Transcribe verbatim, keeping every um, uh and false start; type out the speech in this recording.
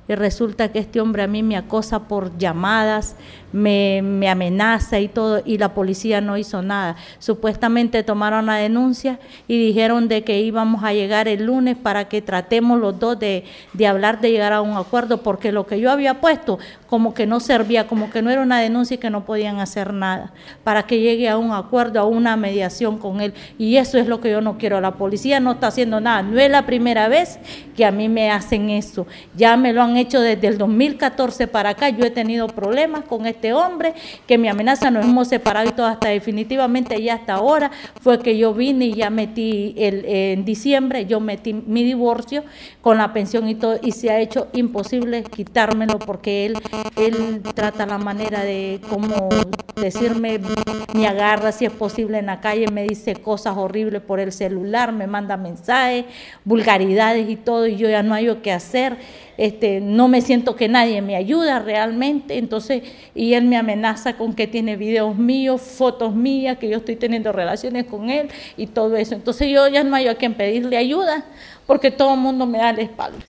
y resulta que este hombre a mí me acosa por llamadas, me, me amenaza y todo, y la policía no hizo nada. Supuestamente tomaron la denuncia y dijeron de que íbamos a llegar el lunes para que tratemos los dos de, de hablar, de llegar a un acuerdo, porque lo que yo había puesto como que no servía, como que no era una denuncia y que no podían hacer nada, para que llegue a un acuerdo, a una mediación con él, y eso es lo que yo no quiero. La policía no está haciendo nada, no es la primera vez que a mí me hacen eso, ya me lo han hecho desde el dos mil catorce para acá. Yo he tenido problemas con este hombre que me amenaza, nos hemos separado y todo, hasta definitivamente ya hasta ahora fue que yo vine y ya metí el, en diciembre, yo metí mi divorcio con la pensión y todo, y se ha hecho imposible quitármelo porque él, él trata la manera de como decirme, me agarra si es posible en la calle, me dice cosas horribles por el celular, me manda mensajes, vulgaridades y todo, y yo ya no hay qué hacer, este, no me siento que nadie me ayuda realmente. Entonces, y él me amenaza con que tiene videos míos, fotos mías, que yo estoy teniendo relaciones con él y todo eso. Entonces yo ya no hay a quien pedirle ayuda porque todo el mundo me da la espalda.